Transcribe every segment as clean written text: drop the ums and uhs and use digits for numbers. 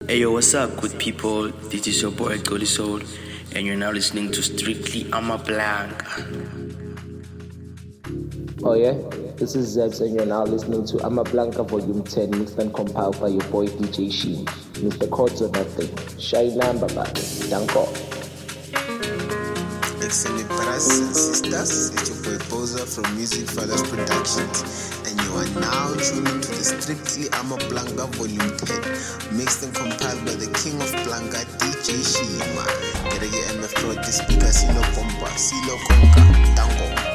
Hey yo, what's up, good people? This is your boy Goli Soul, and you're now listening to Strictly I'm a Blank. Oh yeah, this is Zebs, and you're now listening to I'm a Blanca Volume 10, mixed and compiled by your boy DJ Sheen. Mr. Chords or nothing. Shy number, Danko. Excellent brothers and sisters, it's your boy Boza from Music Fathers Productions, and you are now tuning to the Strictly I'm a Blanca Volume 10, mixed and compiled by the King of Blanca, DJ Shima. Gerege MF Pro, this speaker, Silo Pompa, Silo Konka, Danko.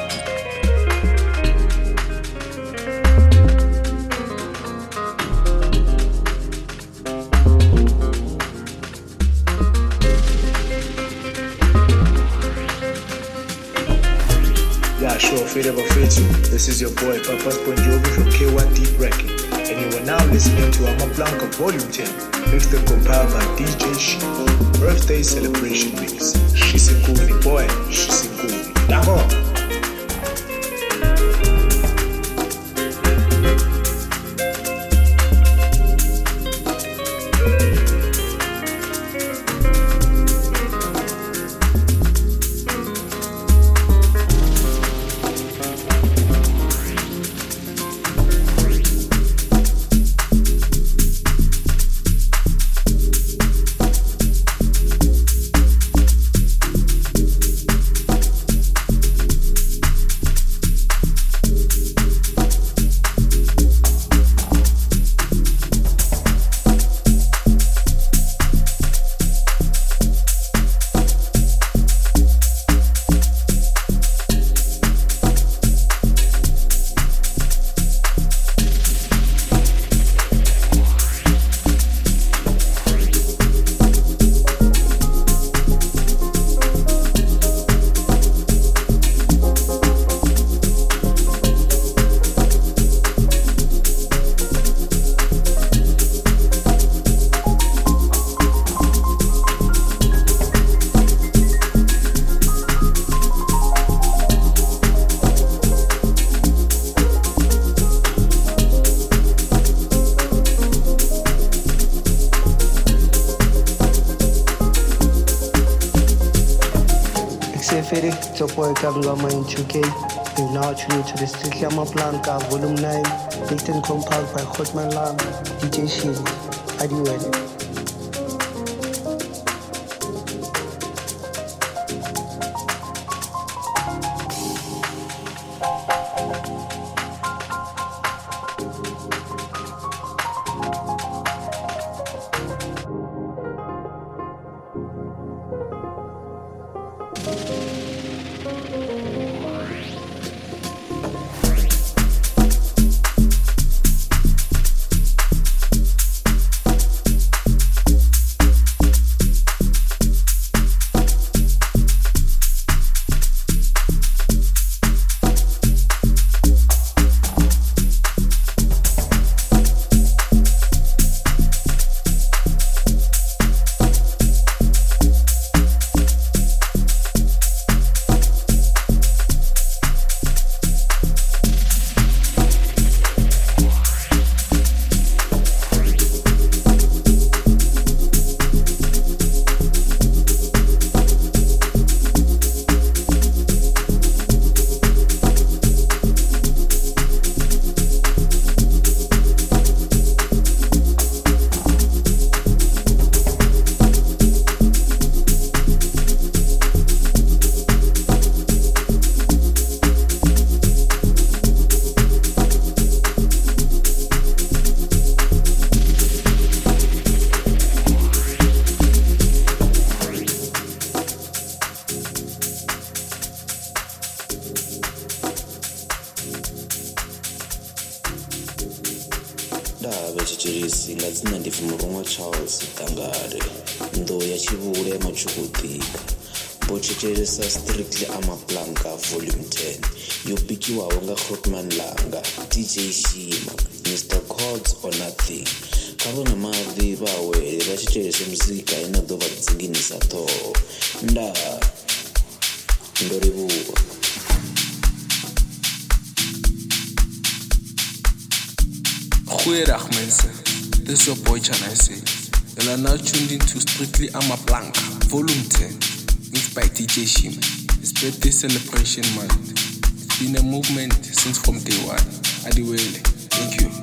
Yeah, sure, Fade Ever Fades You. This is your boy, Papas Bonjovi from K1 Deep Record. And you are now listening to I'm a Blanca Volume 10, mixed and compiled by DJ She. Birthday celebration mix. Shisikuni, boy, Shisikuni. Dango! It's your boy Kangama in 2K. You're now tuned to the Strictly I'm a Blanca Volume 9, mixed and compiled by Hotman Lam, DJ Sheen. Adieu. Strictly I'm a Blanca Volume 10. You pick you awanga Hotman Langa, DJ Shima, Mr. Chords or nothing. Kabona mavi bawe, bashitshele muzika inadova tsinginisa tho. Nda ndoribuka. Goeiedag mense. Dis your boy Chanasi. You are now tuned into Strictly Amaplanka, Volume 10, mixed by DJ Shima. It's birthday celebration month. It's been a movement since from day one. Adiwele, thank you.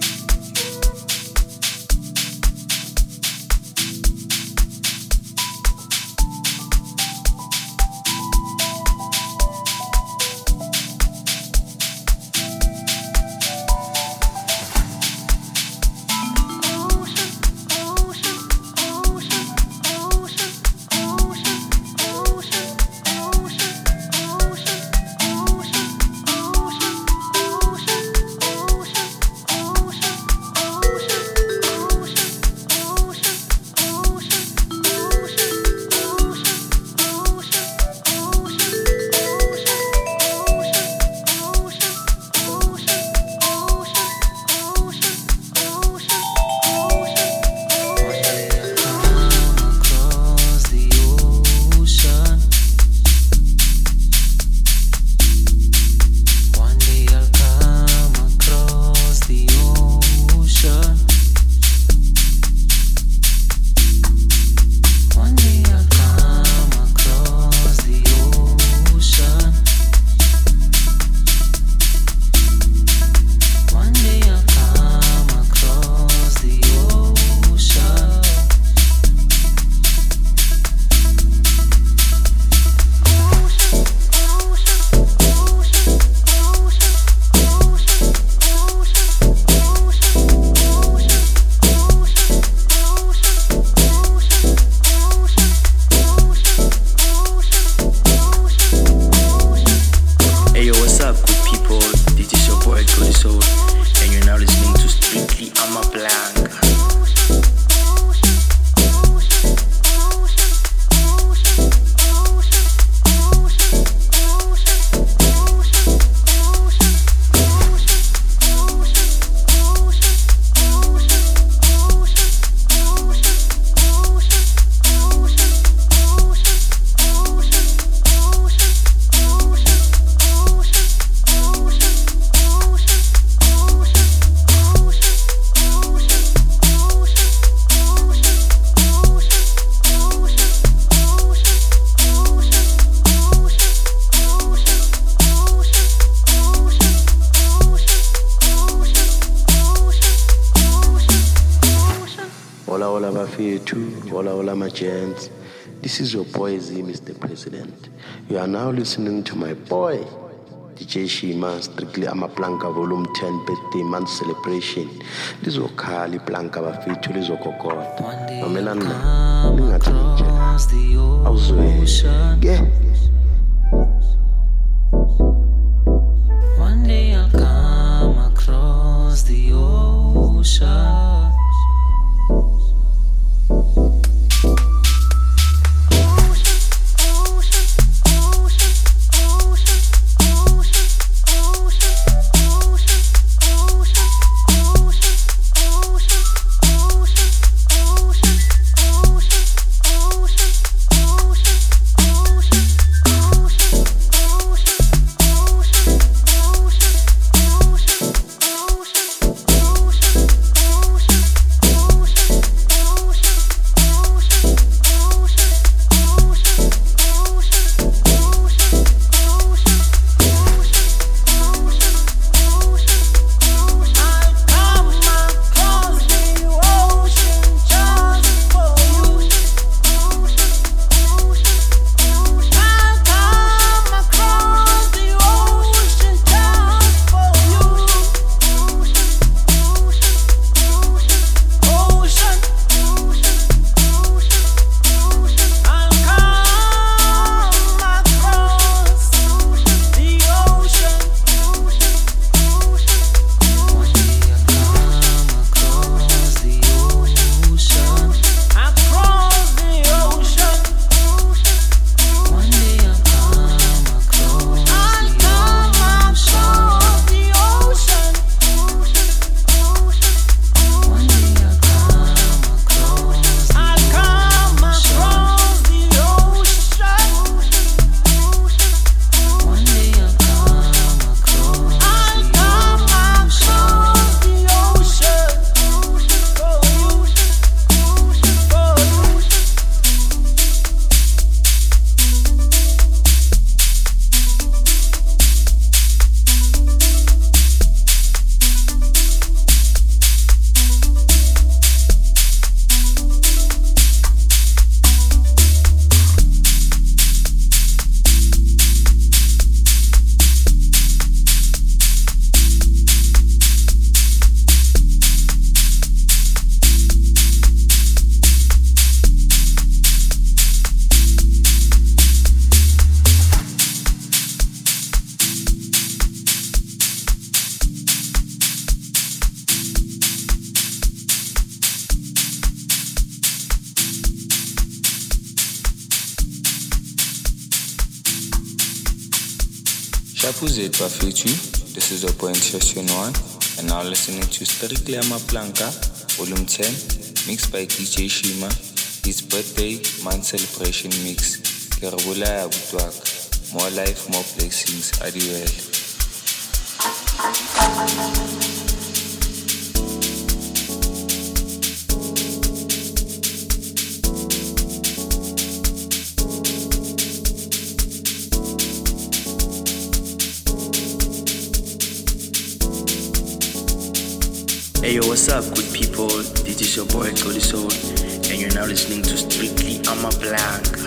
Hola, my gents. This is your boy Z, Mr. President. You are now listening to my boy, DJ Shima, Strictly Amaplanka Volume 10 Birthday Month Celebration. This is Okali Planka Bafetu, this is Okokot. Mamelana, Ningatanija. Awuzwe. Yeah. One day I'll come across the ocean. Shapuze Bafetu, this is your point session 1, and now listening to Strictly Amaplanka, Volume 10, mixed by DJ Shima, his birthday month celebration mix. Kerabula Abutwak, more life, more blessings, adieu. Hey yo, what's up, good people? This is your boy Cody Soul, and you're now listening to Strictly Amaplanka.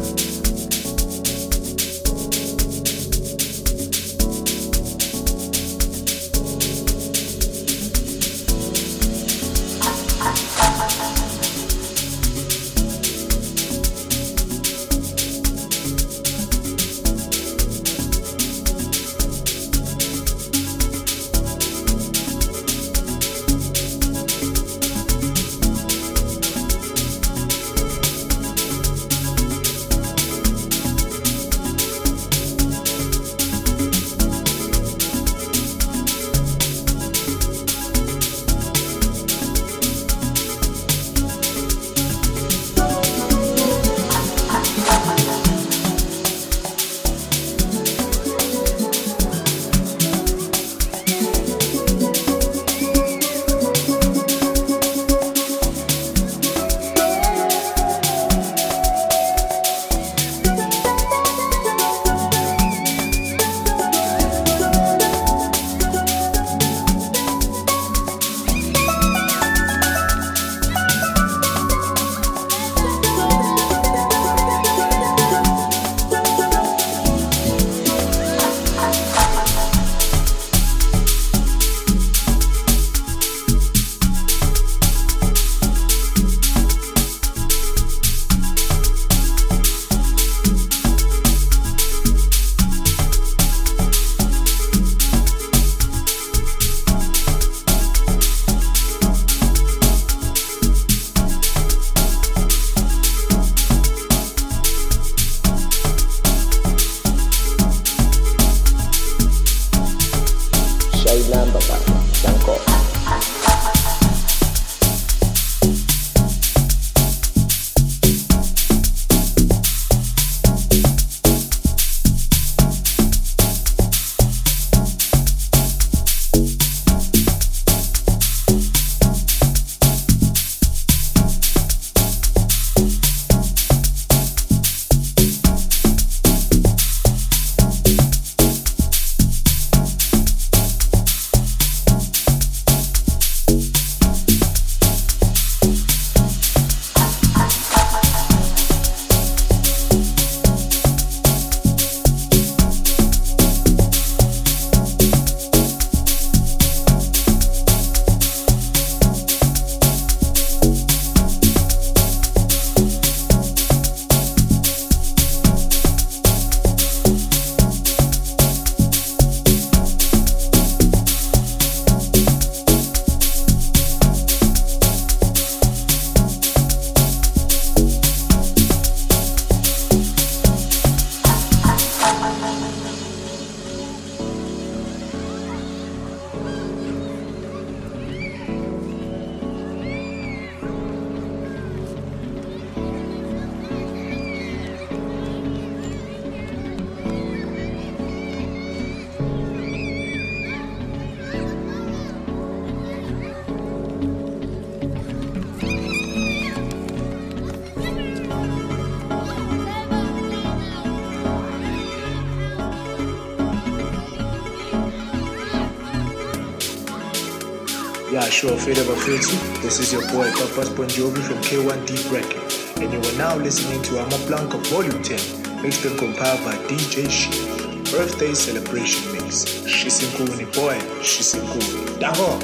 Yeah, sure, Fade Ever Fitzy. This is your boy Papas Bon Jovi from K1 Deep Records, and you are now listening to Amaplanka Volume 10, mixed and compiled by DJ She. Birthday celebration mix. Shisinkuni boy, Shisinkuni. Daho!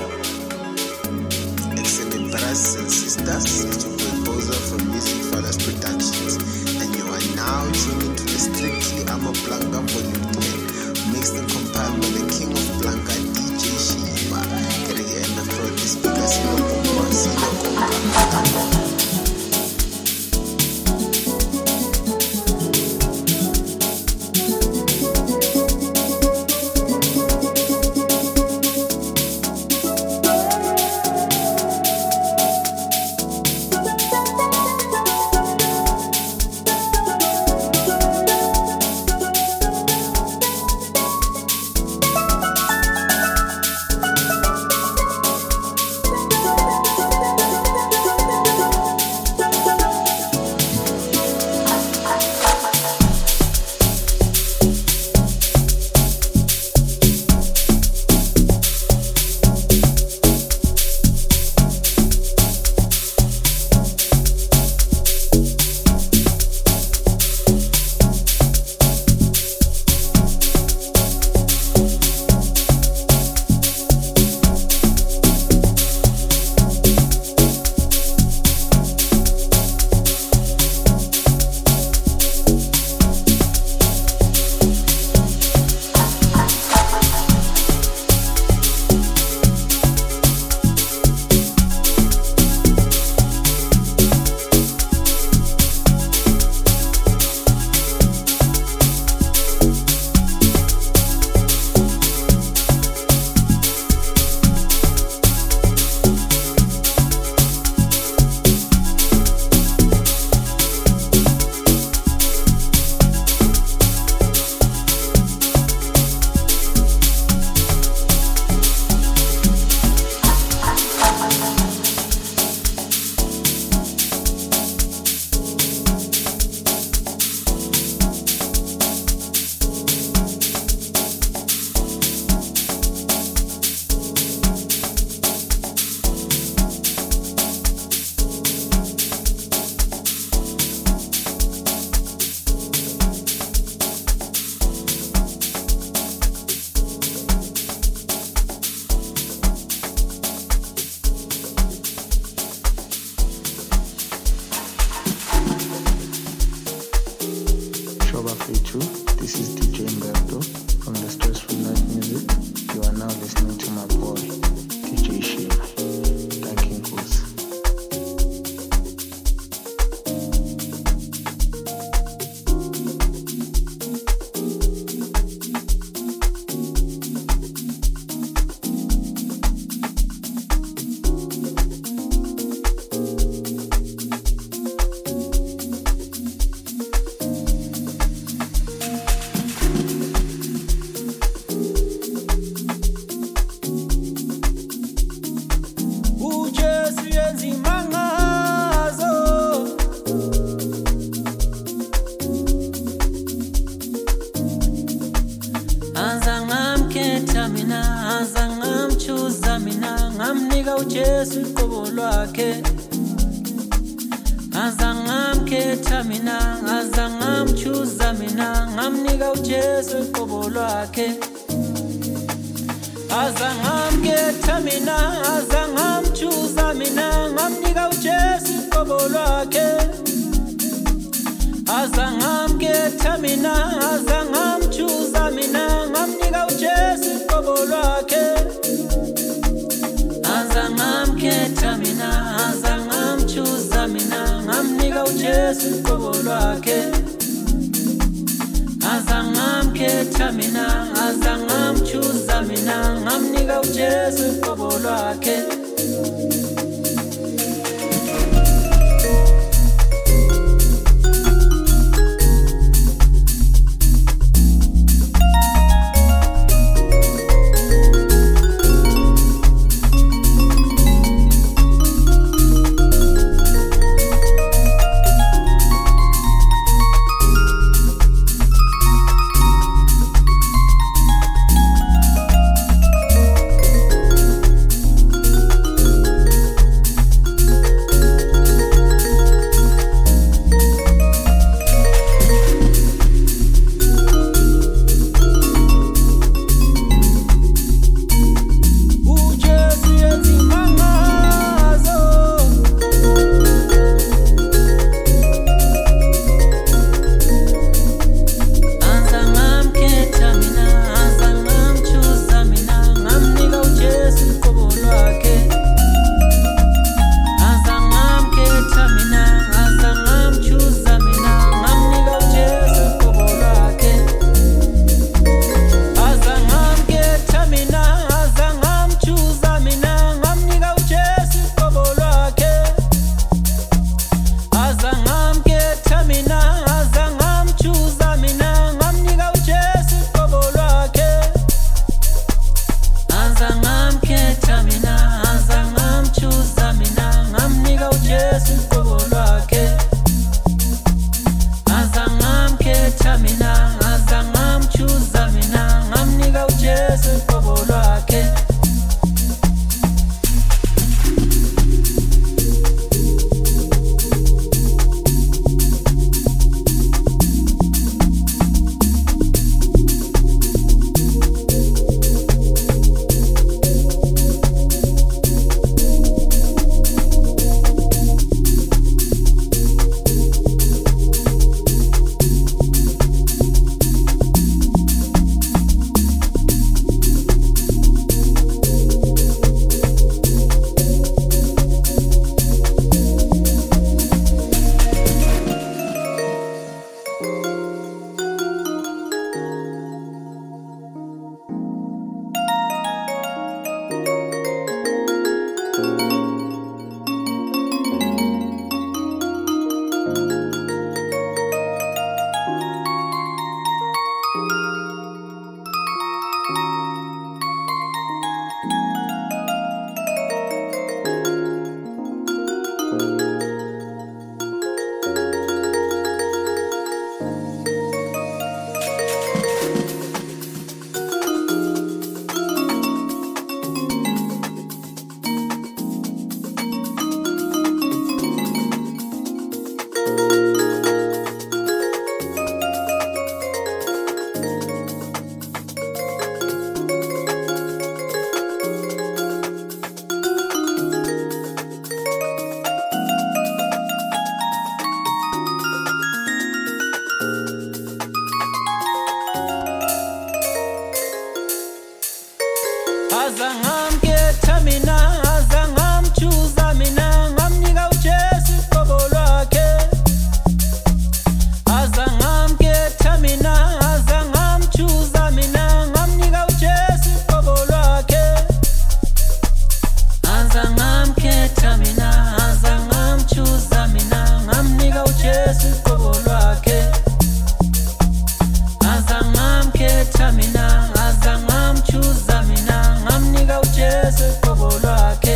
Excellent brothers and sisters, it's your boy Boza from Music Fathers Productions, and you are now tuning to the Strictly Amaplanka Volume 10, mixed and compiled by the King of Blanca, DJ Shima. Getting here in the front is because you know Bafethu. This is DJ Mberto from the Stressful Life Music. You are now listening to my boy, DJ Shima. Thank you, Nkosi. uJesu iqobo lwakhe azangamkhetha mina azangamchuza mina ngamnika uJesu iqobo lwakhe azangamkhetha mina azangamchuza mina ngamnika uJesu iqobo lwakhe azangamkhetha mina azangamchuza mina ngamnika uJesu iqobo lwakhe azangamkhetha mina azangamchuza mina ngamnika uJesu iqobo lwakhe azangamkhetha mina azangamchuza mina ngamnika uJesu iqobo lwakhe ujesu qobo lwakhe azangamkhetha mina azangamchuza mina ngamnika ujesu qobo lwakhe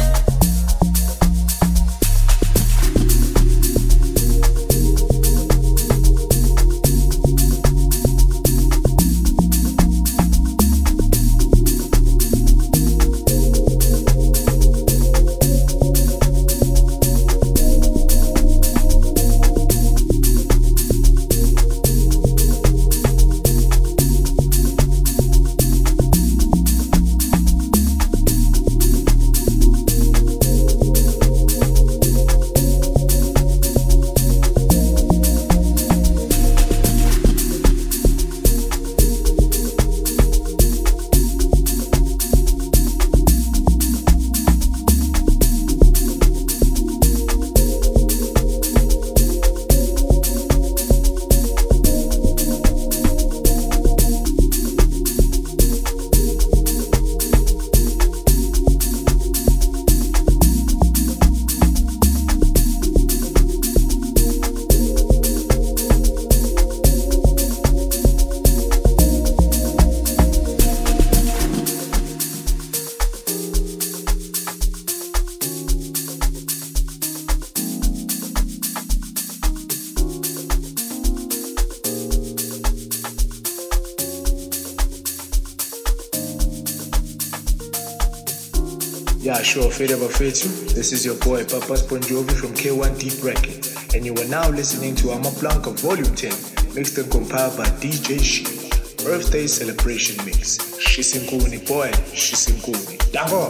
Yeah, sure, Fade Over Fetu. This is your boy, Papas Bon Jovi from K1 Deep Record. And you are now listening to Amaplanka Volume 10, mixed and compiled by DJ She. Birthday Celebration Mix. Shisinkuni, boy, Shisinkuni. Dango!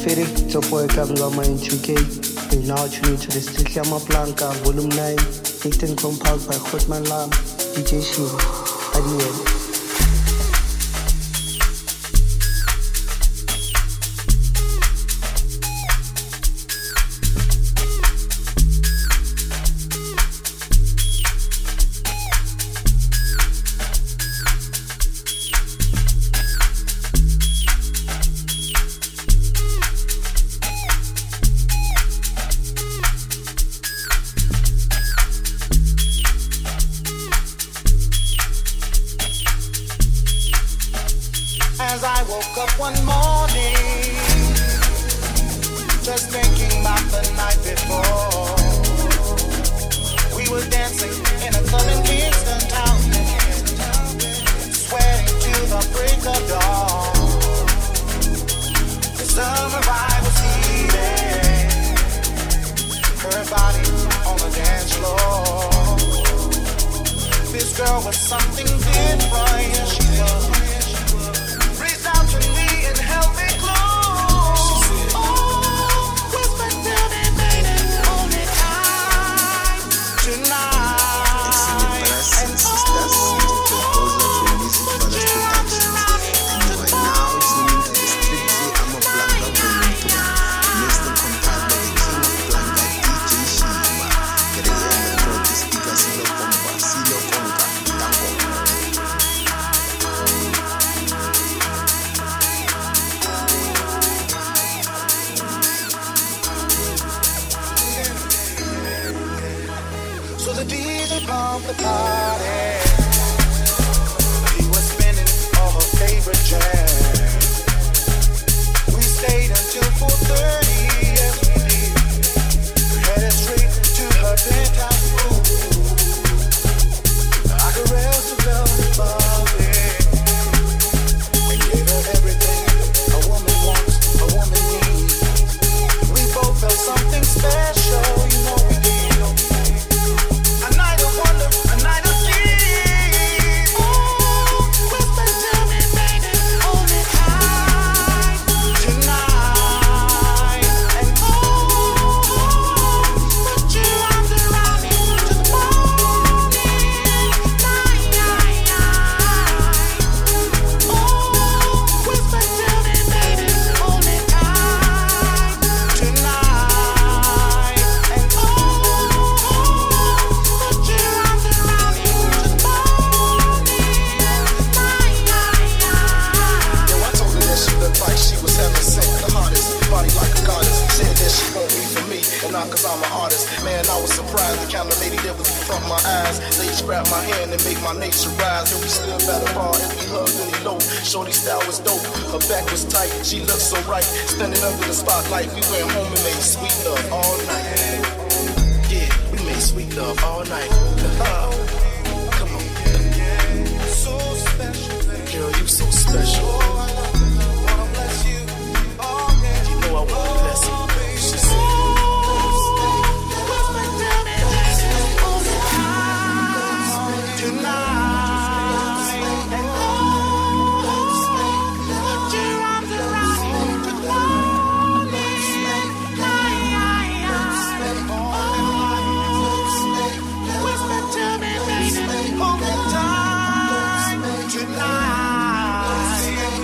Fitty, it's your boy Kamzama in 2K. You're now tuning to the Strictly Amaplanka, Volume 9, mixed and compiled by Hotman Lam, DJ Shima, IDN. As I woke up one morning, just thinking about the night before. We were dancing in a club in Kingston town, sweating to the break of dawn. The summer vibe was heated, her body on the dance floor. This girl was something different, yeah, she was. To me and held me close. Oh, whisper, tell me, baby, hold me tight tonight. And sisters, it's your composer from Music Fathers Productions, and you are now tuning to the Strictly Amaplanka Volume 10, mixed and compiled by the King of Planka, DJ Shima. Creando protestica silo compa, silo conca, tango. So the DJ bumped the party. He was spinning all her favorite jams. We stayed until 4:30, yes we did. Headed straight to her penthouse room. I caressed her velvet body and gave her everything a woman wants, a woman needs. We both felt something special, you know we did. A night of wonder, a night of peace. Oh, whisper to me, baby, hold me tight tonight. And oh, put your arms around me to the morning light. Oh, whisper to me, baby, hold me tight tonight. And oh, put your arms around me to the morning light. Yo, I told her that she looked like she was heaven sent, the hottest, body like a goddess. Said that she won't be for me, and not cause I'm an artist. Man, I was surprised, the kind of lady that was in front of my eyes. Ladies grab my hand and make my nature rise. And we stood by the bar as we hugged and eloped. Shorty style was dope, her back was tight, she looked so right. Standing under the spotlight, we went home and made sweet love all night. Yeah, we made sweet love all night. Come on. So special, baby. Girl, you so special. Wanna bless you. Oh, yeah. You know I wanna bless you. She said, Tonight.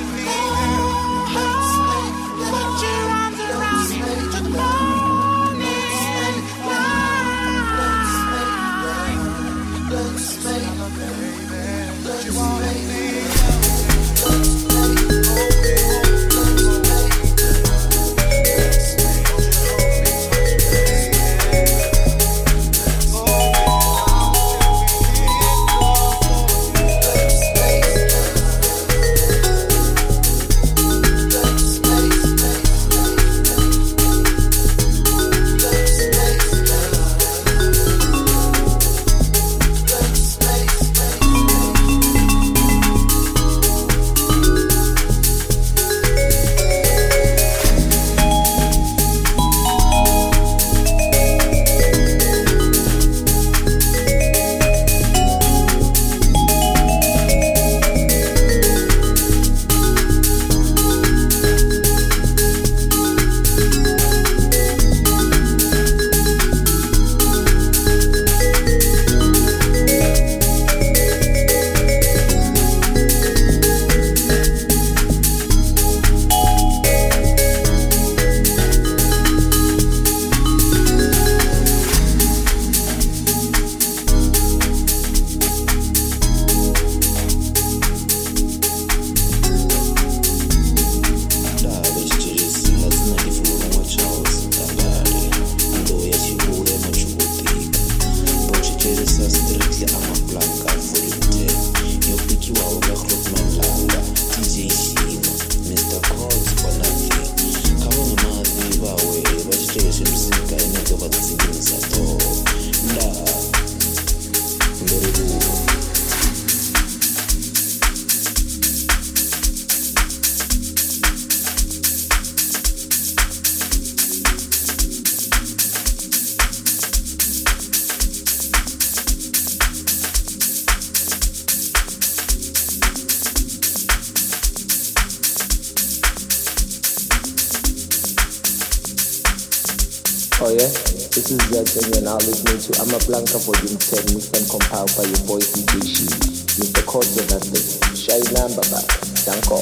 Oh yeah? This is Zebs and you're now listening to I'm a Blanca Volume 10 mixed and compiled by your boy DJ Sheen. Mr. Chords on that thing. Shy number back. Danko.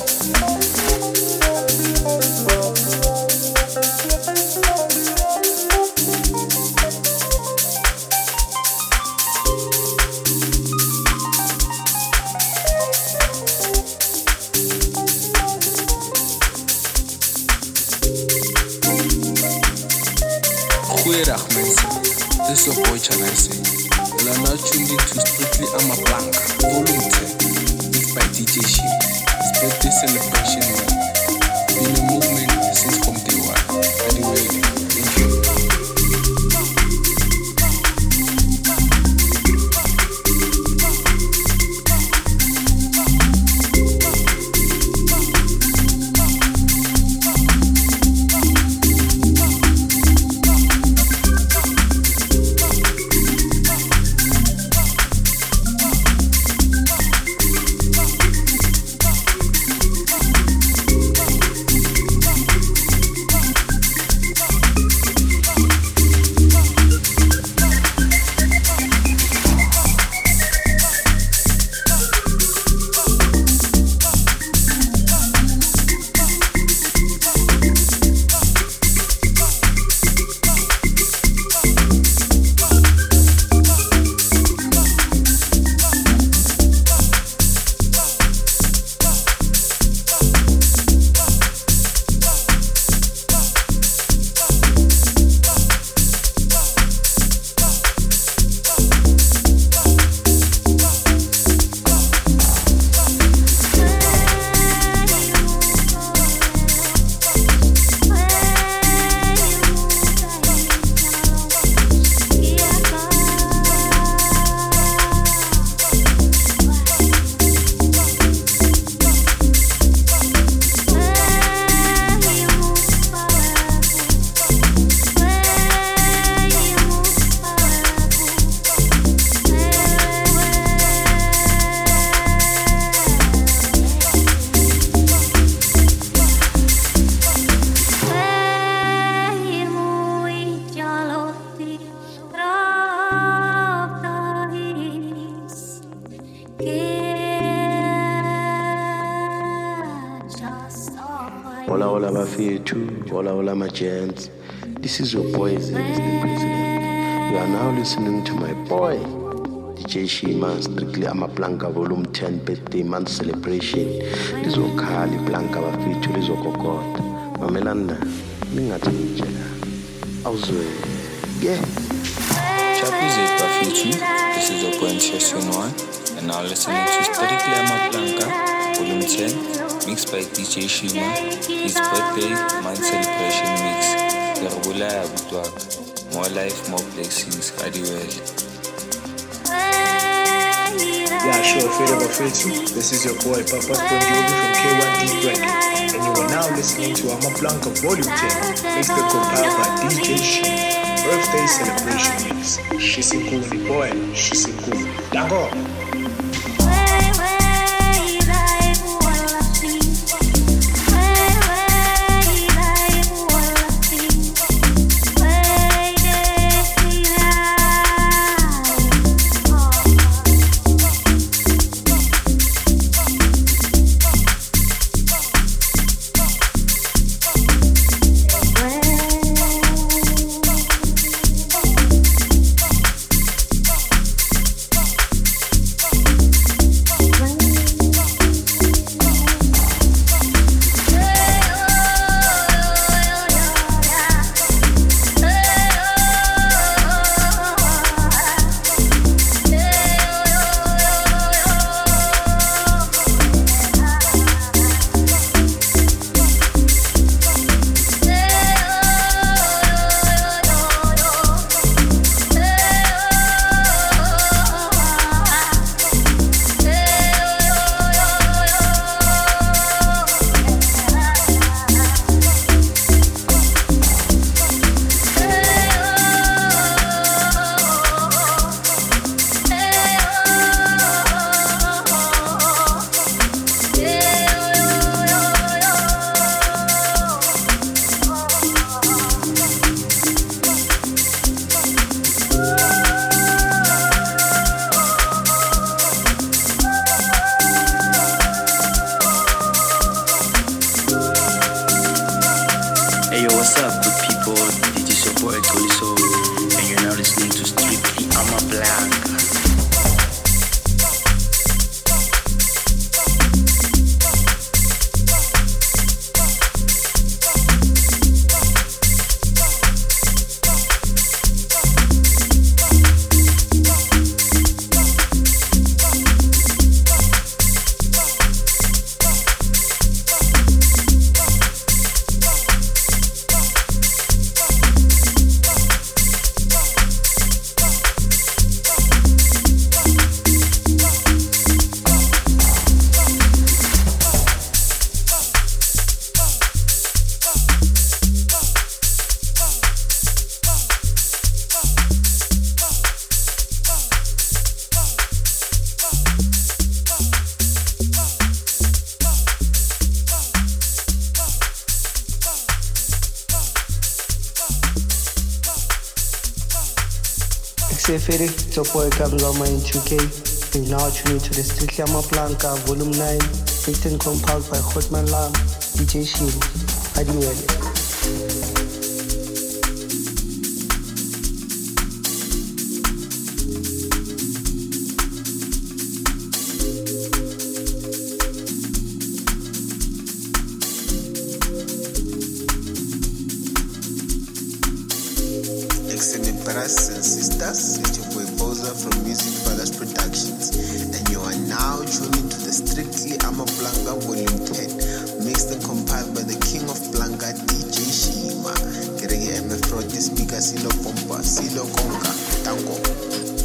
Goeiedag mensen, dit is your boy Chanaise. You are now tuned into Strictly I'm a Blanca, Volume 10, mixed by DJ Sheen. His birthday celebration week. Been a movement since from day one. Anyway, thank you. Hola bafethu, hola my gents. This is your boy Zeb, Mr. President. You are now listening to my boy DJ Shima, Strictly I'm a Blanca Volume 10 birthday month celebration. Lizokhali Blanca bafethu lizokokota. Mamelana, ningathijela. Awuzwe. Yeah. Chapu Zeb bafethu. This is your boy Session 1 and now listening to Strictly I'm a Blanca Volume 10. Mixed by DJ Shima, his birthday month celebration mix. Garabulaya Butwak, more life, more blessings, Adiwell. Yeah, sure, Fade Bafetsu. This is your boy Papas Ponjobi from K1 Deep Record. And you are now listening to I'm a Blanca Volume 10, mixed and compiled by DJ Shima. Birthday celebration mix. Shisikuni boy, Shisikuni. Dango! Seferi, it's your boy Kamzama in 2K. You now tune into the Strictly Amaplanka Volume 9, mixed and compiled by Hotman Lam, DJ Shin, Adiwele. Brothers and sisters, it's your boy Boza from Music Fathers Productions, and you are now tuning to the Strictly Amaplanka Volume 10, mixed and compiled by the King of Planka, DJ Shima. Kerege MF the speaker, Silo Pompa, Silo Konka, Tango.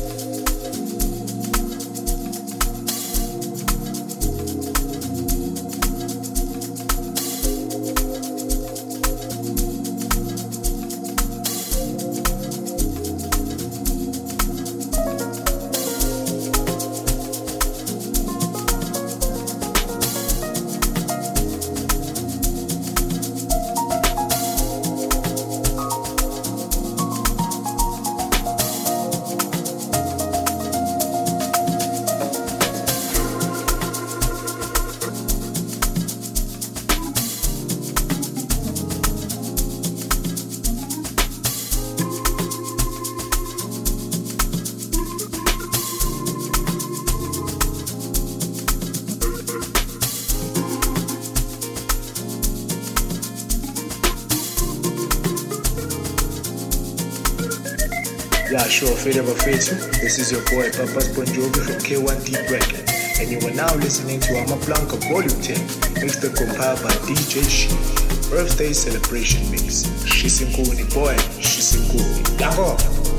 Yeah, sure, fade ever fades you. This is your boy Papas Bon Jovi from K1 Deep Record, and you are now listening to Amaplanka Volume 10, mixed and compiled by DJ She. Birthday celebration mix. Shisinkuni, boy, Shisinkuni. Dango!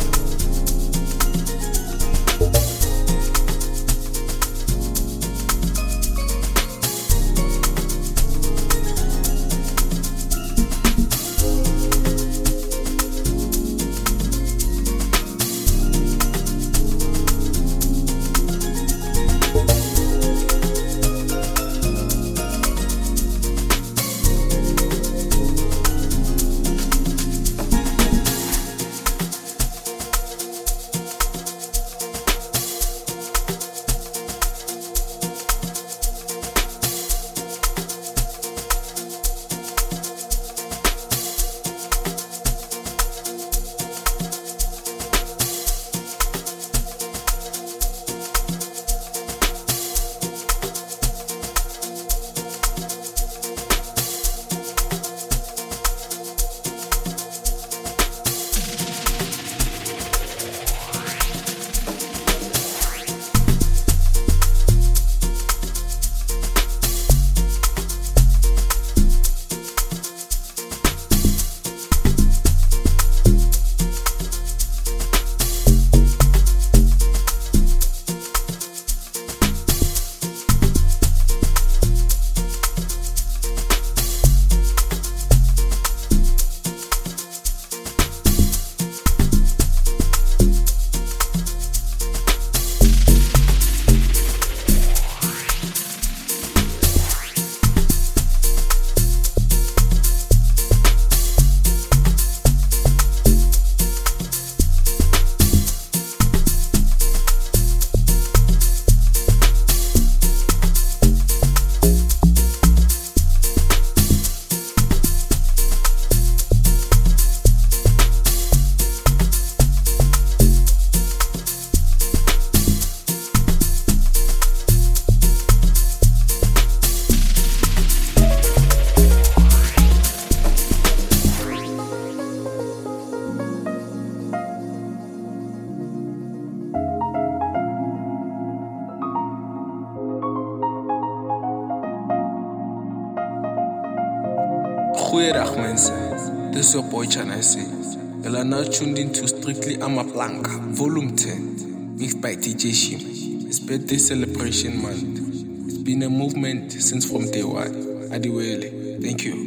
Goeiedag mensen, this is your boy Chanasi. You are now tuned into Strictly Amaplanka, Volume 10, mixed by DJ Shim. It's birthday celebration month. It's been a movement since from day one. Adiwele, thank you.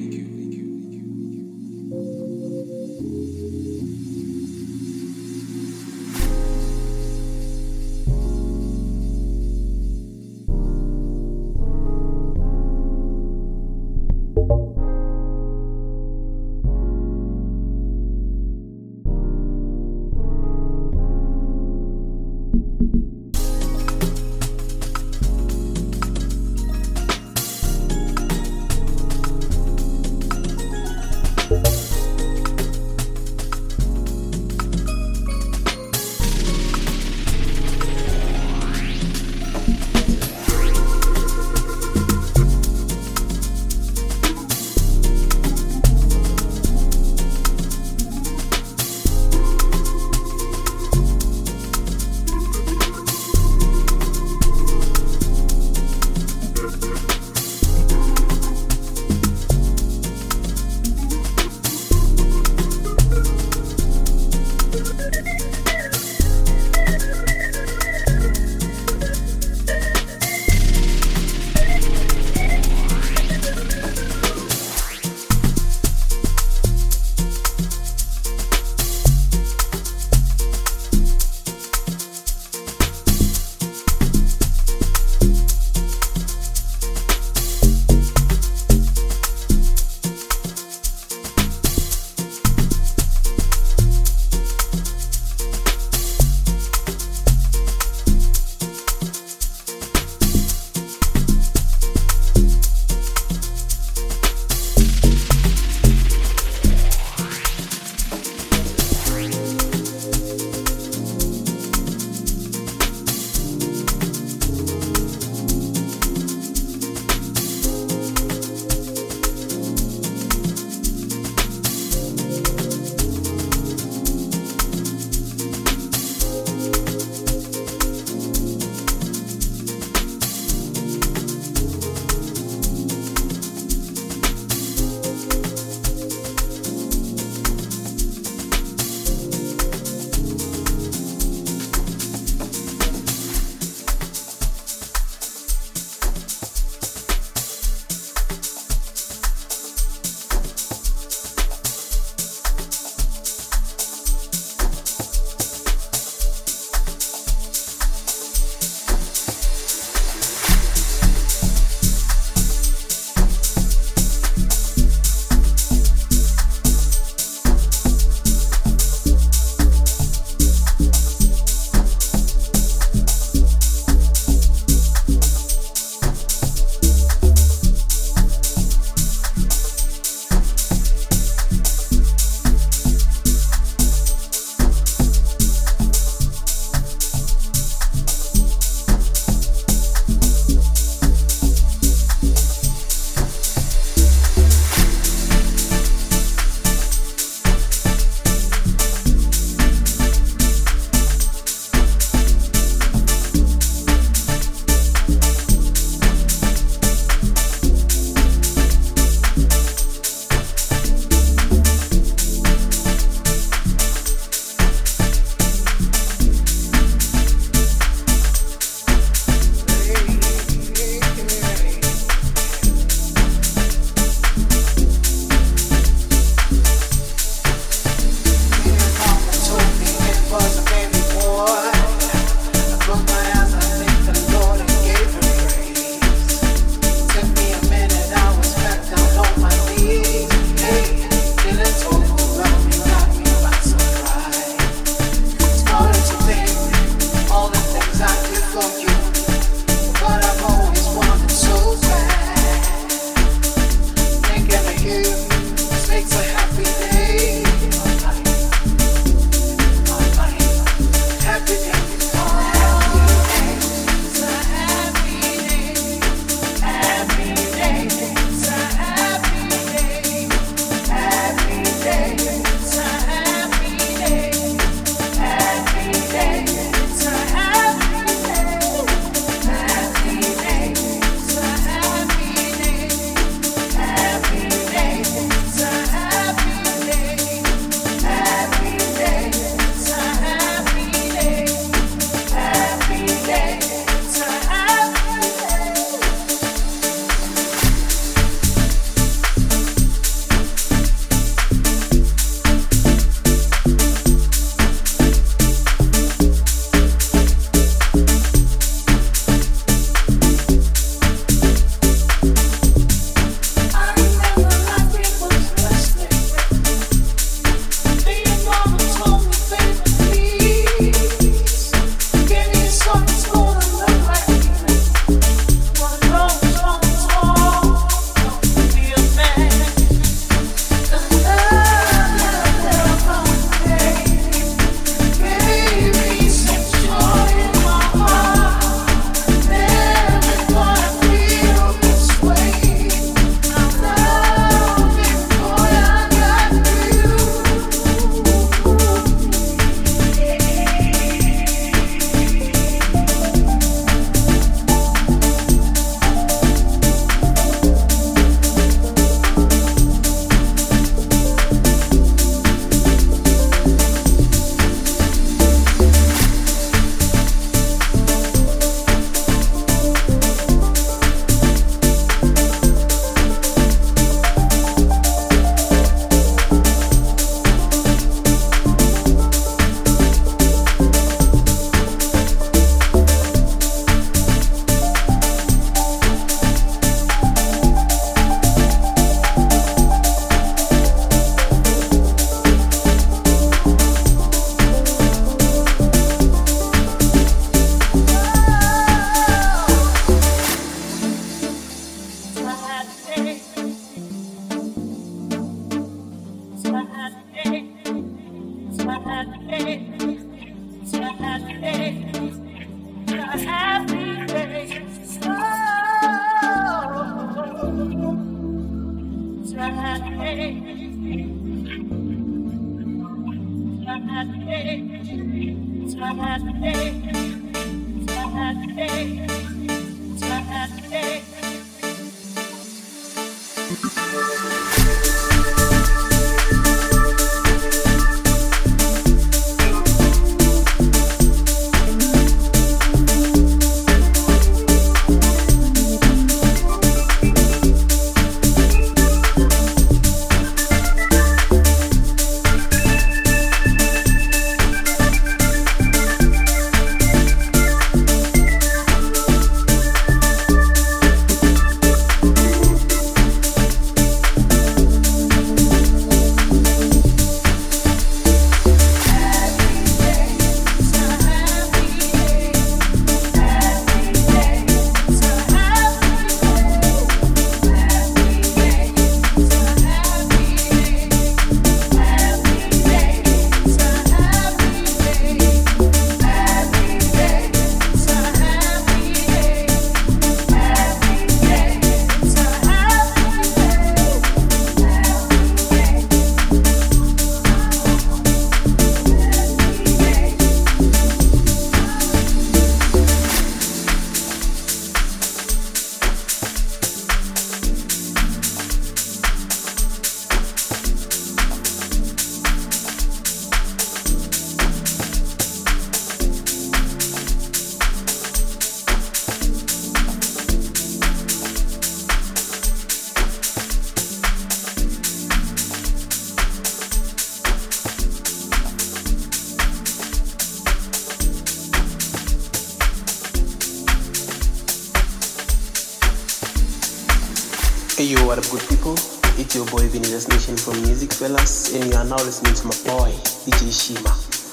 Hey yo, what up good people? It's your boy Vinny Destination from Music Fellas, and you are now listening to my boy DJ Shima.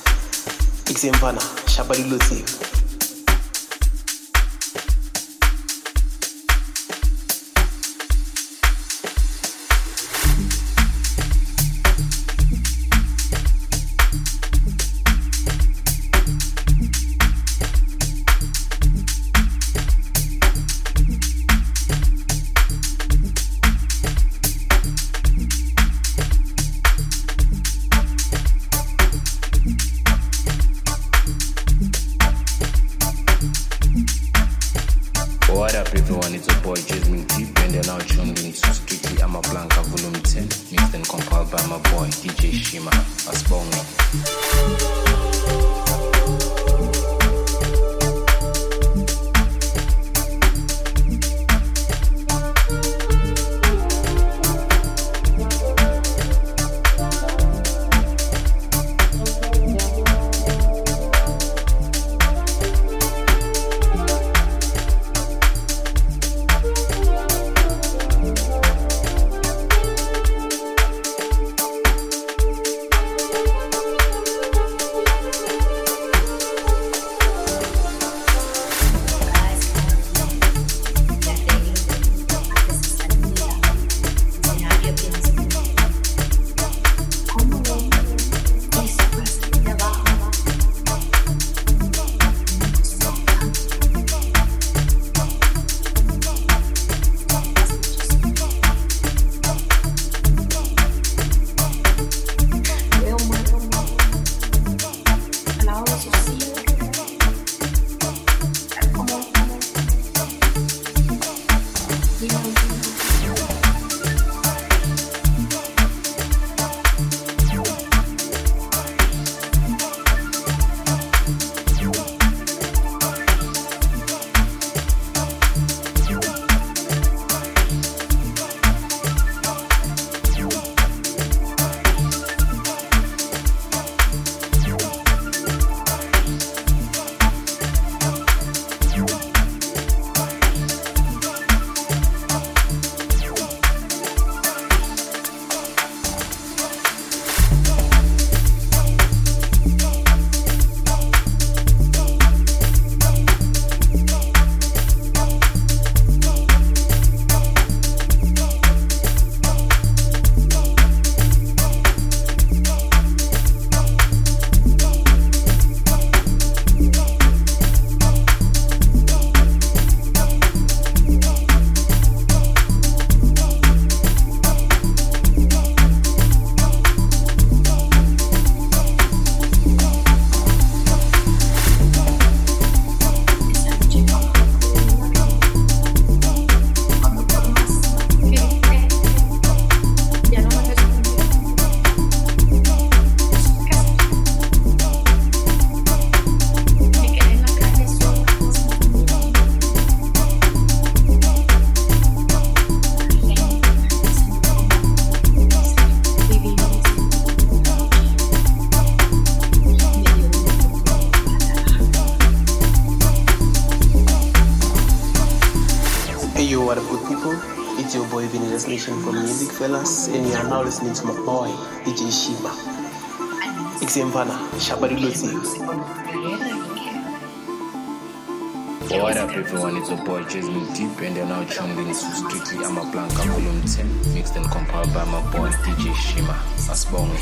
Xemvana, Shabari Lucy. It's your boy Vinny Destination from Music Fellas, and you are now listening to my boy DJ Shima. Exemvana, Shabari Lotsi. What up everyone, it's your boy Jasmine Deep and you're now tuned in to Strictly Amaplanka Volume 10, mixed and compiled by my boy DJ Shima. Asbongi.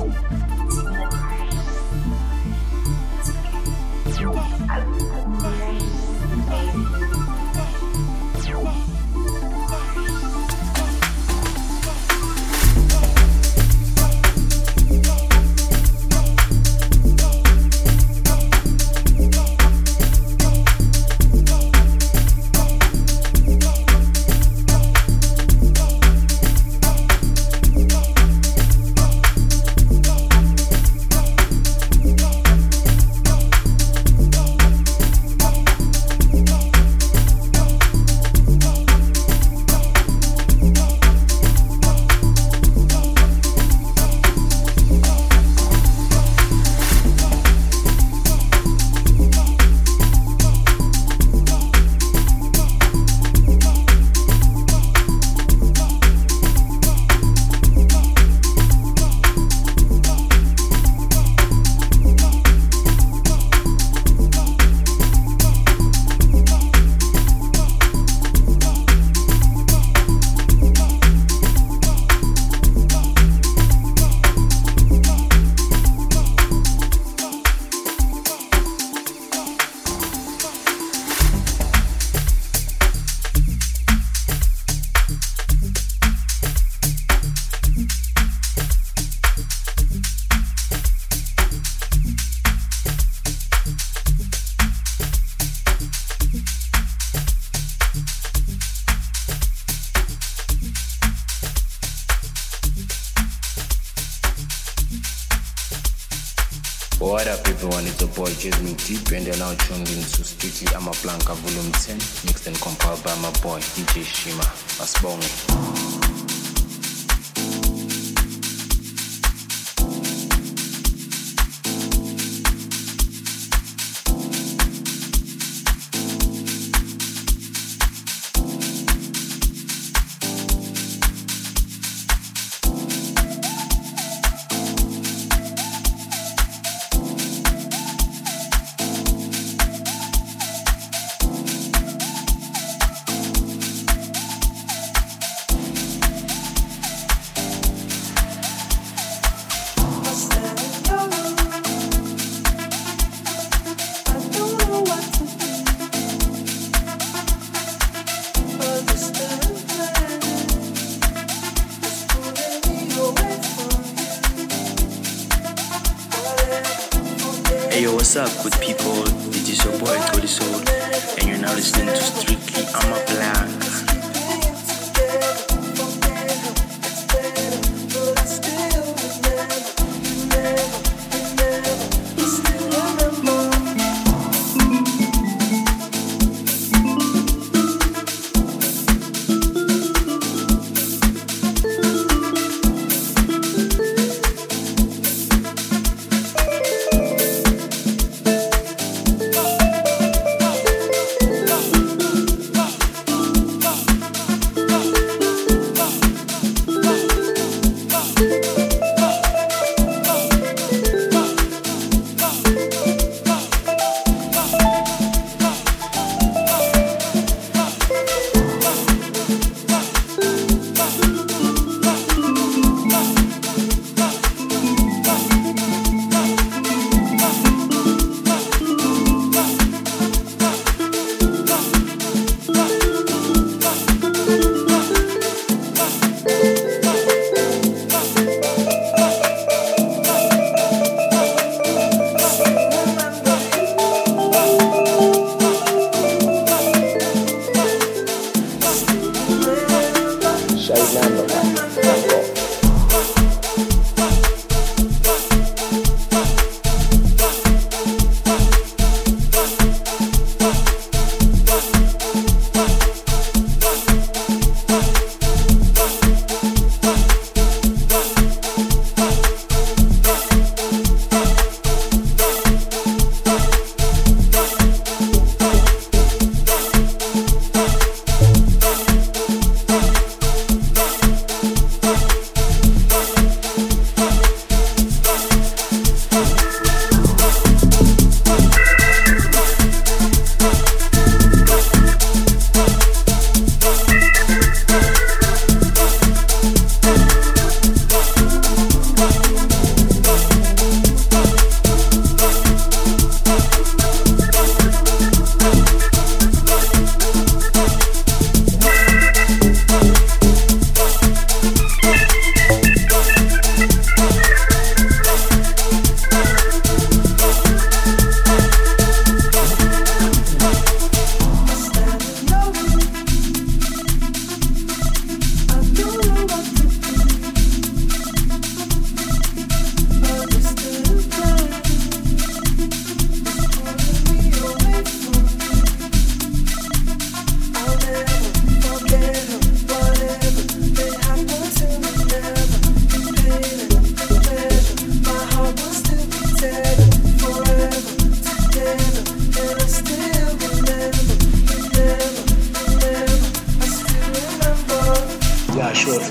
What up everyone, it's your boy Jasmine Deep and you're now tuned in to Strictly Amaplanka Volume 10, mixed and compiled by my boy DJ Shima. Asbongi. Hey yo, what's up good people? It is your boy Cody Soul and you're now listening to Strictly Amaplanka.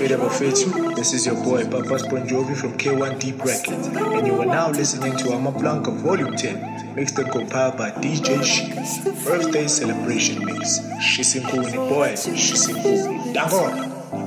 Fede Bafetu. This is your boy Papas Bon Jovi from K1 Deep Records, and you are now listening to Ama Blanca Volume 10, mixed and compiled by DJ She. Birthday celebration mix. Shisinkuni boy, Shisinkuni. Dango.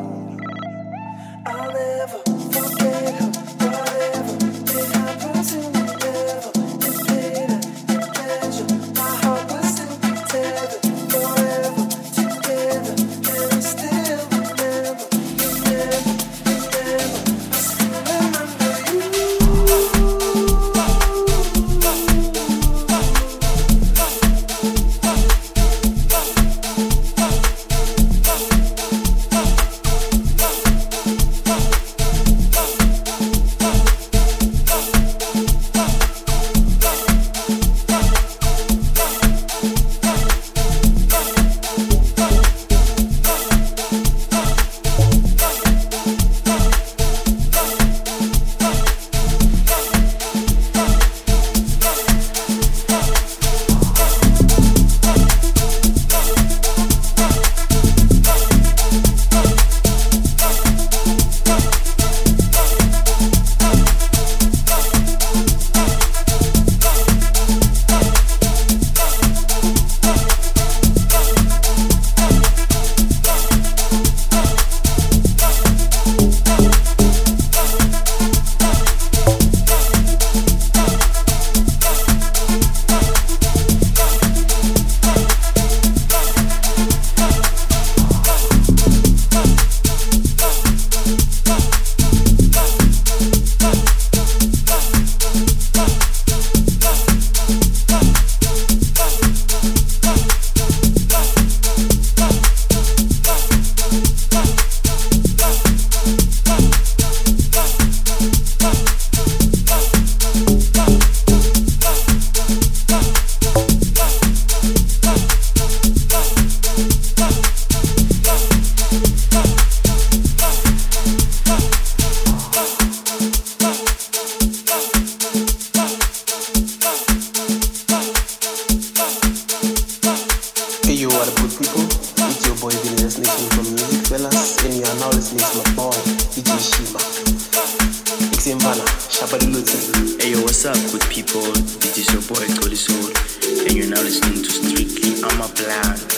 Hey yo, what's up, good people? This is your boy Toli Soul, and you're now listening to Strictly Ama Blanca.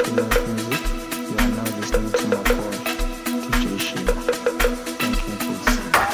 Queen of Music. You are now listening to my boy, DJ Shima. Thank you, peace.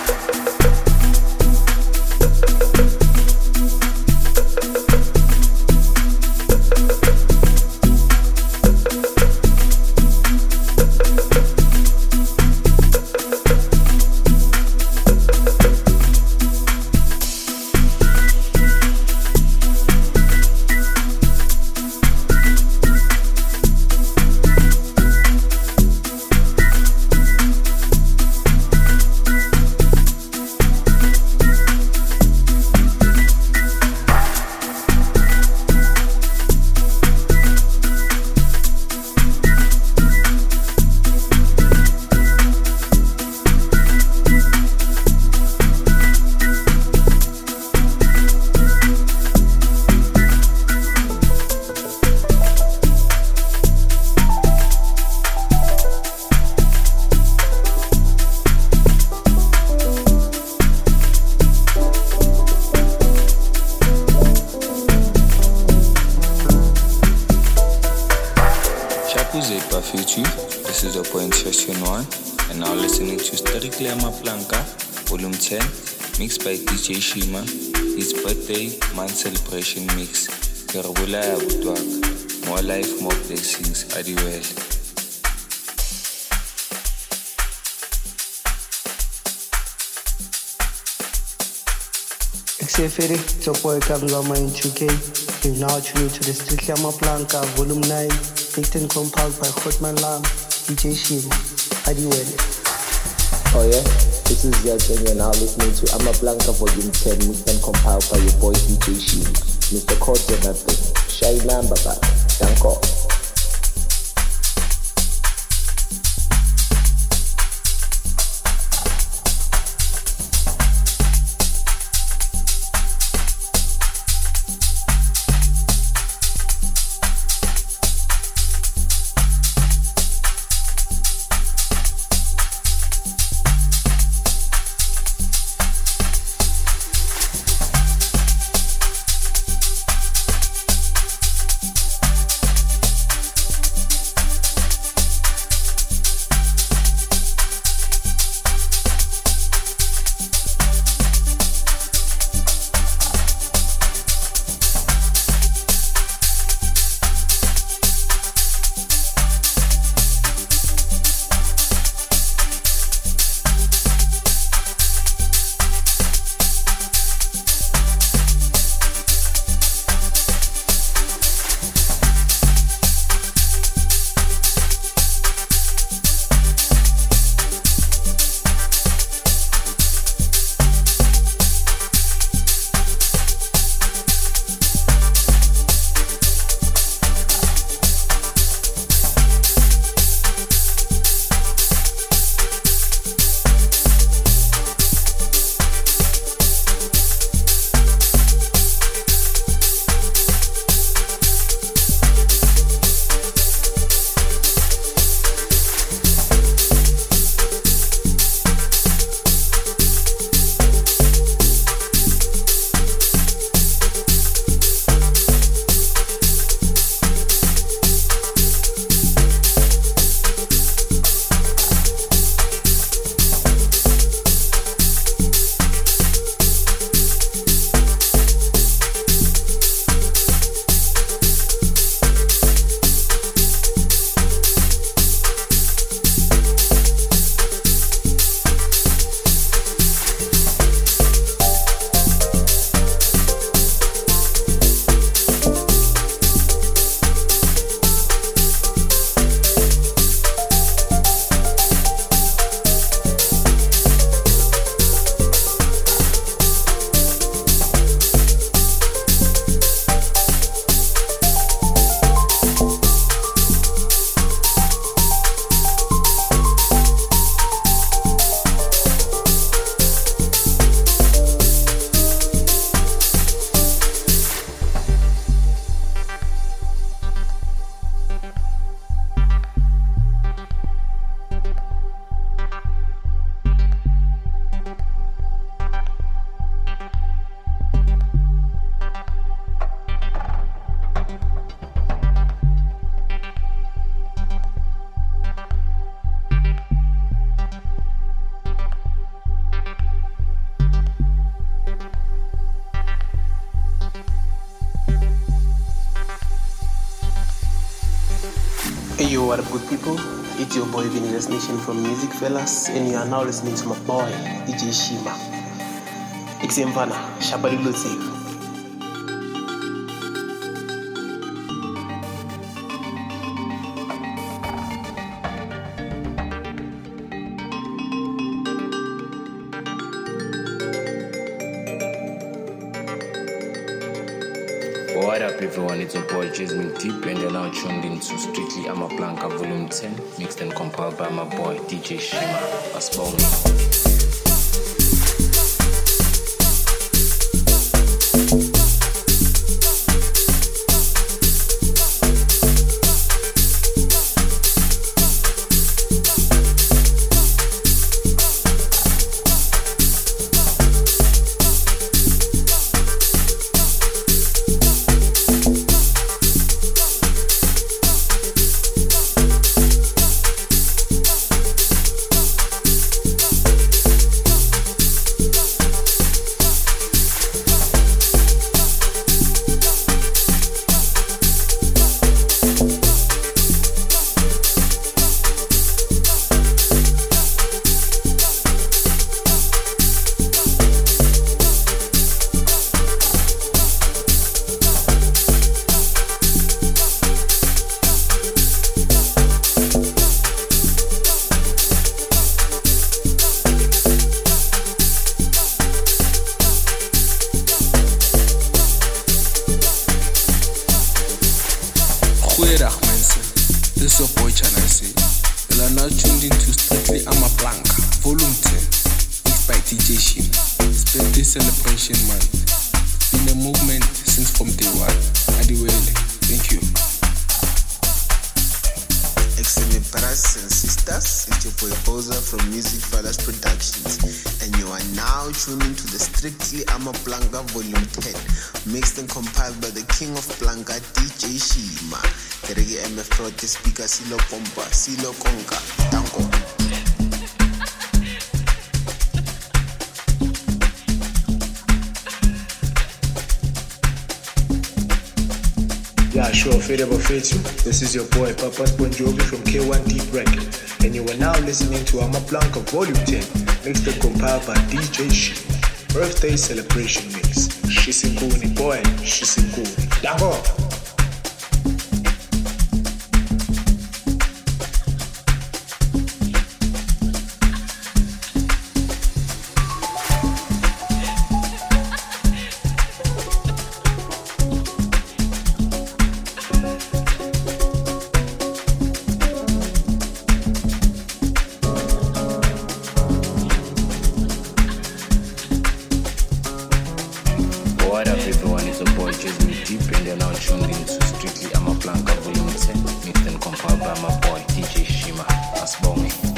This is your point session 1, and now listening to Strictly Amaplanka, Volume 10, mixed by DJ Shima, his birthday month celebration mix. Kerabulaya Butwak, more life, more blessings, adiwell. XFR, it's your boy Kamzama in 2K. You're now tuning to the Strictly Amaplanka, Volume 9, mixed and compiled by Hotman Lam, DJ Shima, adiwell. Oh yeah, this is Zed and you're now listening to Amaplanka Volume 10, mixed and compiled by your boy DJ Shima, Mr. Codes or Nothing, Shy Baba, Danko. Hey yo, what up good people? It's your boy Vinny Nation from Music Fellas, and you are now listening to my boy DJ Shima. Exemvana, Shabali Lotsiv. What up everyone, it's your boy Jasmine Deep and you're now tuned into Strictly Amaplanka Volume 10, mixed and compiled by my boy DJ Shima. Asbongi. This is your boy Chanasi. You are now tuned into Strictly Amaplanka, Volume 10, mixed by DJ Shim. It's birthday celebration month. Been a movement since from day one. Adiwele, thank you. Excellent brothers and sisters, it's your boy Boza from Music Fellas Productions, and you are now tuned into the Strictly Amaplanka Volume 10, mixed and compiled by the King of Planka, DJ Shima. Kerege MF Prote speaker Silo Pompa, Silo Konka, Tanko. Yeah, sure, Fade Ever Fades You. This is your boy Papas Bon Jovi from K1 Deep Record, and you are now listening to Amaplanka Volume 10, mixed and compiled by DJ Shi. Birthday celebration mix. Shisinkuni boy, Shisinkuni. Dango! What up everyone, it's your boy Jasmine Deep and you're now tuned into Strictly Amaplanka Volume 10, mixed and compiled by my boy DJ Shima. Asbongi.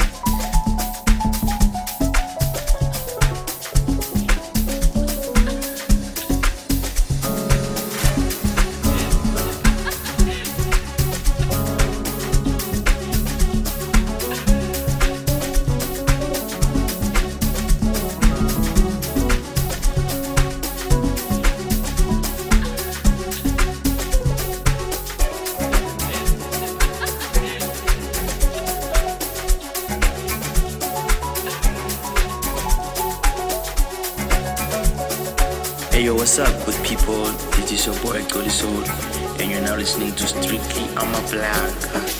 Hey yo, what's up good people? This is your boy Cody Soul, and you're now listening to Strictly Amaplanka.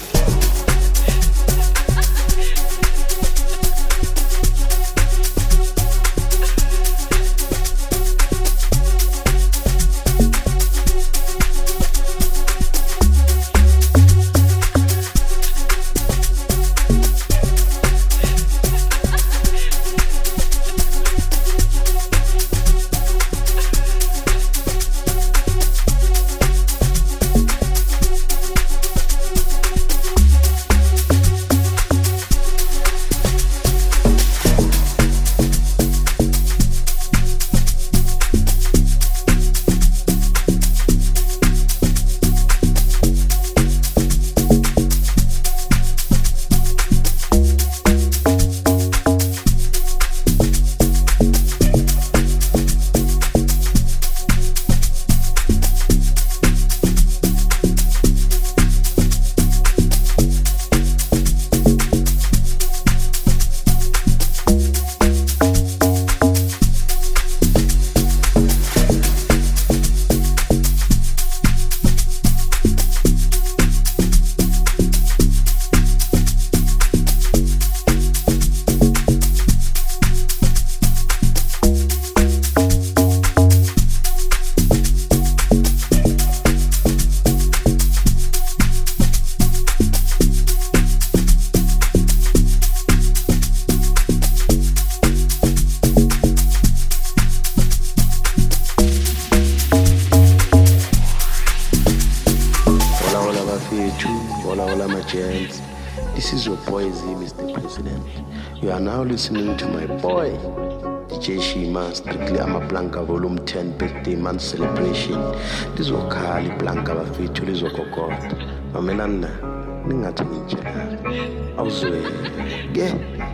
my gents. This is your boy Z, Mr. President. You are now listening to my boy, DJ Shima, Strictly Amaplanka Volume 10 Birthday Month Celebration. This is Okali Blanka Bafetu, this is Okokot. Mamenana, Ningato Ninja. Auswe, yeah.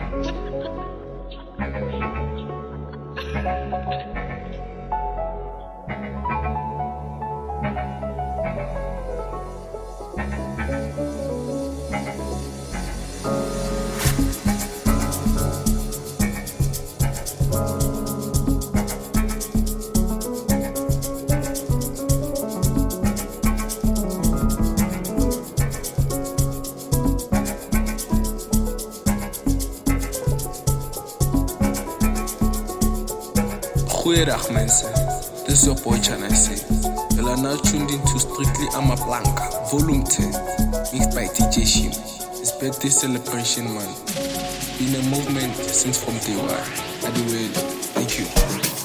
Goeiedag mensen, this is your boy Chanase. You are now tuned into Strictly Amaplanka, Volume 10, mixed by DJ Shima. It's birthday celebration month. Been a movement since from day one. Anyway, thank you.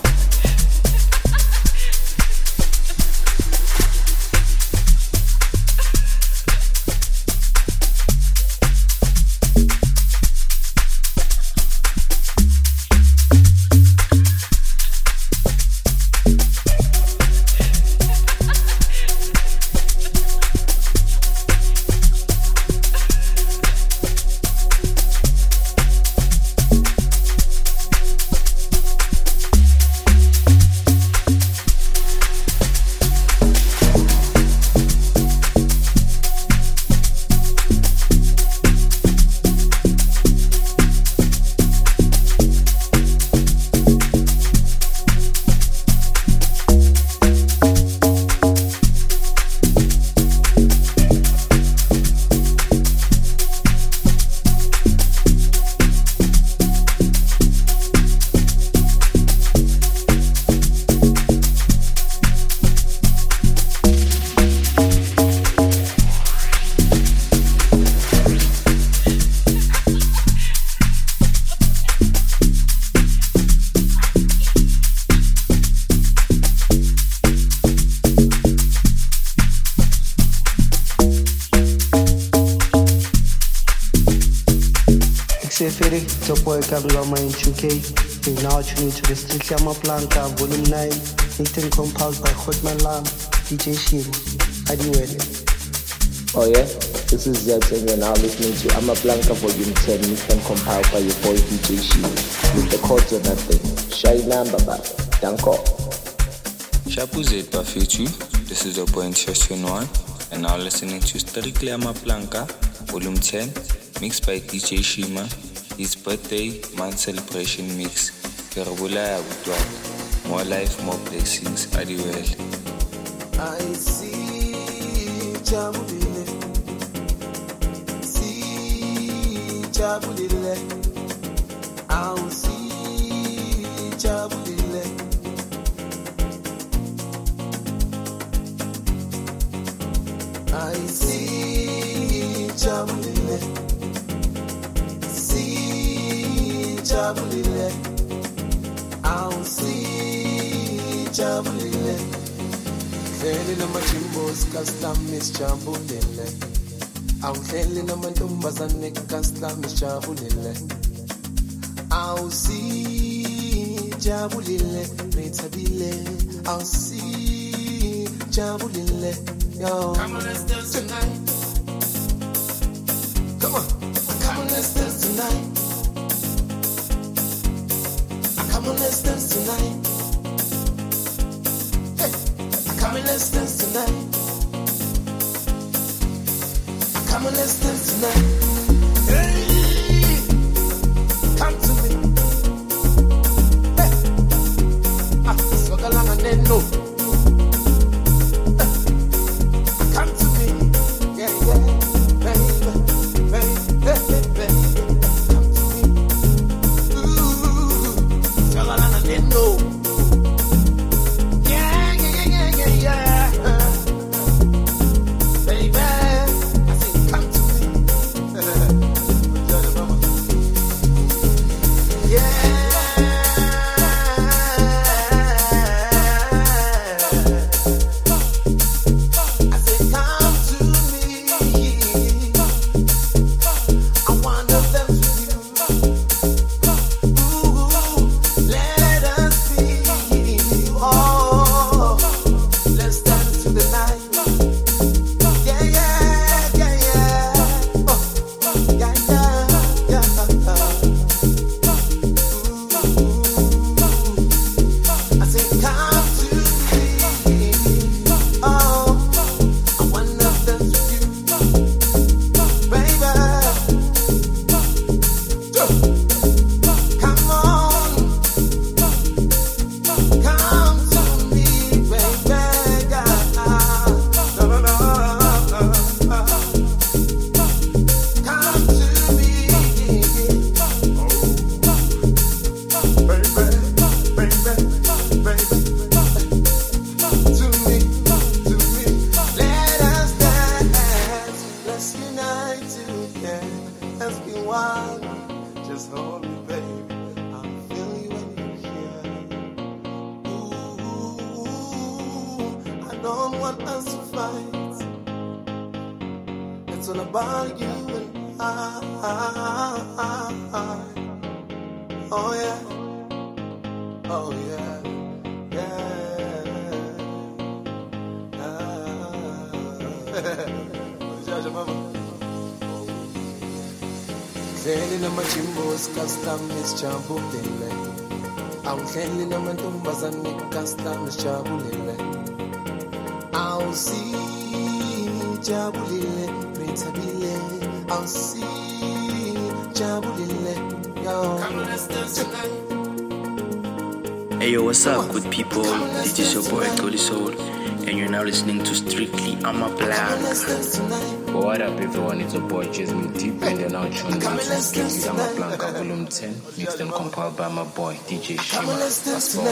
It's your boy Kamlama in 2K. You're now tuning to the Strictly Amaplanka Volume 9, written compiled by Hotman Lam, DJ Shima. Adiwele. Oh yeah? This is Zed and you're now listening to Amaplanka Volume 10, mixed and compiled by your boy DJ Shima. With the chords on that thing. Shaina Baba. Danko. Shapu Z Bafetu, this is your boy Session 1, and now listening to Strictly Amaplanka Volume 10, mixed by DJ Shima. His birthday month celebration mix. Kerabula Abutwak. More life, more blessings. Adiwele. I see Jabulile. See Jabulile. I'll see Jabulile. I see Jabulile. Jabulile, I'll see Jabulile. Clearly, no machimbos, custom is Jabulile. I'm clearly no mandumbas and make custom is Jabulile. I'll see Jabulile, Retabile. I'll see Jabulile. Yo, come on, let's dance tonight. Come on, come on, let's dance tonight. Come on, let's dance tonight. Hey, come on, let's dance tonight. Come on, let's dance tonight. Hey, come to me. Hey, Sogalanga Neno. Come to me. Yeah, yeah, baby, baby, baby, baby. No. Yeah, yeah, yeah, yeah, yeah, baby, I say come to me. us to fight. It's all about you and I. Oh yeah, oh yeah, Hleli namajimbo's custom isijabulile. Awuhleli namantombazane custom isijabulile. Awusijabulile bethabile. Awusijabulile yo. Come let's dance tonight. Hey yo, what's up, good people? This is your boy Jolly Soul, and you're now listening to Strictly Ama Blanca. What up, everyone? It's your boy Jasmine Deep, and you're now tuned into Strictly Ama Blanca Volume 10, mixed and compiled by my boy DJ Shima. Let's go.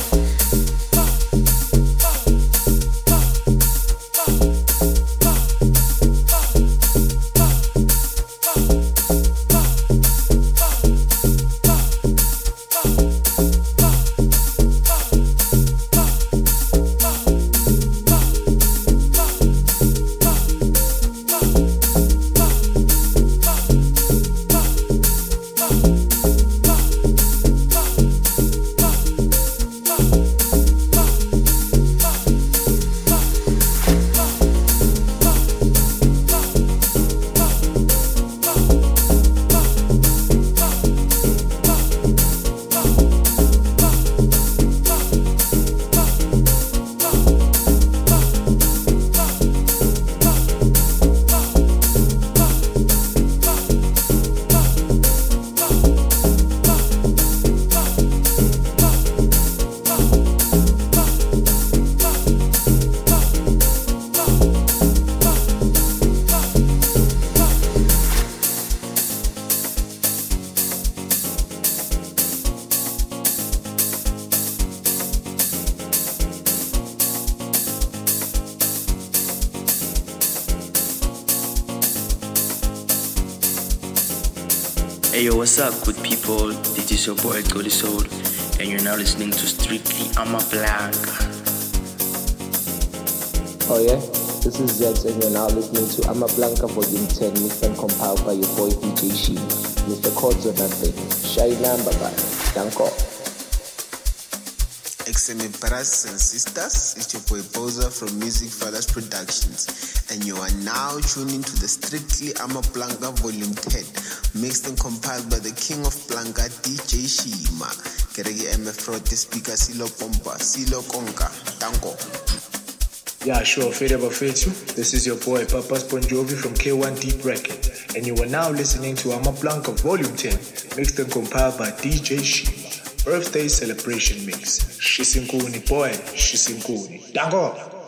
Hey yo, what's up, good people? This is your boy Jolly Soul, and you're now listening to Strictly Ama Blanca. Oh yeah, this is Zed, and you're now listening to Ama Blanca Volume 10, mixed and compiled by your boy DJ Shima. Mr. Chords or nothing. Shy number, bye. Danko. XMA brothers and sisters, it's your boy Boza from Music Fathers Productions, and you are now tuning to the Strictly Ama Blanca Volume 10, mixed and compiled by the King of Blanca, DJ Shima. Keregi MF the speaker, Silo Pompa, Silo Konka, Danko. Yeah, sure, Fade Ever Fade You. This is your boy Papas Bon Jovi from K1 Deep Record, and you are now listening to Ama Blanca Volume 10, mixed and compiled by DJ Shima. Birthday celebration mix. Shisinkuni, boy, Shisinkuni. Dango!